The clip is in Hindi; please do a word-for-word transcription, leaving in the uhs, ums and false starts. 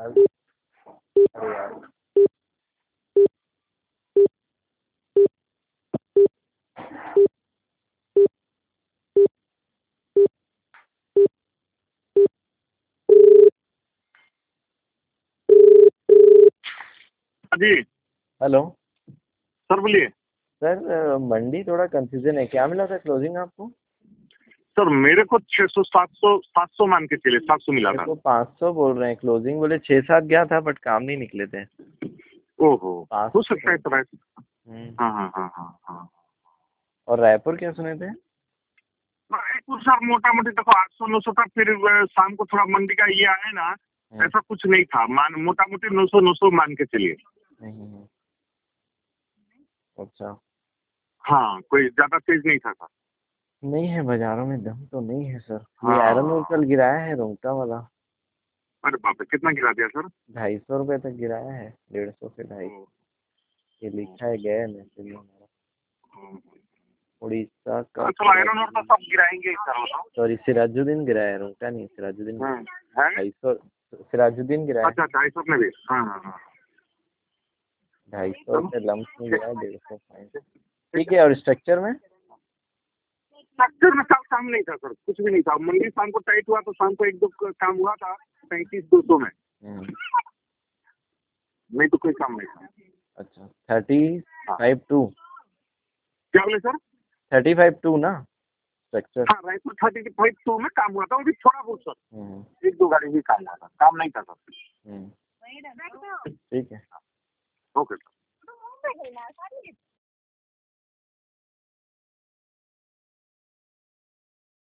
अरे यार जी हेलो सर, बोलिए। सर, मंडी थोड़ा कंफ्यूजन है, क्या मिला था क्लोजिंग आपको? सर मेरे को छह सौ सात सौ सात सौ मान के चले, सात सौ मिला मेरे था। को पाँच सौ बोल रहे हैं क्लोजिंग, बोले छः सात गया था बट काम नहीं निकले थे। ओहो, पाँच हो सौ। सकता है सर ऐसा। हम्म। हाँ हाँ हाँ हाँ हाँ। और रायपुर क्या सुने थे? रायपुर सर मोटा मोटी देखो आठ सौ नौ सौ था, फिर अ, शाम को थोड़ा मंडी का ये आया ना, हम्म, ऐसा कुछ नहीं था। मान मोटा मोटी नौ सौ नौ सौ मान के चलिए। हम्म, हम्म, अच्छा। हाँ, कोई ज्यादा तेज नहीं था सर। नहीं है बाजारों में दम तो नहीं है सर। ये आयरन ऊर हाँ। कल गिराया है रोंगटा वाला। अरे बाप रे, कितना गिरा दिया सर? ढाई सौ रुपये तक गिराया है, डेढ़ सौ से ढाई ओ, सौ ये ओ, लिखा है, गया मैसेज में हमारा। ओ। उड़ीसा का हाँ, चलो आयरन और तो सिराजुद्दीन। सब गिराएंगे ही सर, वो तो। सॉरी, सिराजुद्दीन गिराया है, रोंगटा नहीं, सिराजुद्दीन गिराया हम्म, है। ढाई सौ। सिराजुद्दीन गिराया है। अच्छा, ढाई सौ में भी। हाँ हाँ हाँ। ढाई सौ चलो रुपये लम्स में ठीक गिरा है, डेढ़ सौ फाइन। ठीक ठीक है। है, और स्ट्रक्चर में? स्ट्रक्चर में कल काम नहीं था सर, कुछ भी नहीं था। मंडी शाम को टाइट हुआ तो शाम को एक दो काम हुआ था, पैंतीस दो सौ में। हम्म, नहीं तो कोई काम नहीं था। अच्छा। थर्टी हाँ, फाइव टू क्या बोले सर? थर्टी फाइव टू ना स्ट्रक्चर? हाँ, रायपुर थर्टी फाइव टू में काम हुआ था, वो भी थोड़ा बहुत सर। हम्म, एक दो गाड़ी भी काम हुआ था, काम नहीं था सर। हम्म, ठीक है। Okay sir.